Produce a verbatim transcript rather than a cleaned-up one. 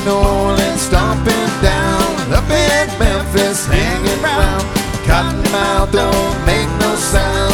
New Orleans stomping down, up in Memphis hanging round. Cottonmouth don't make no sound.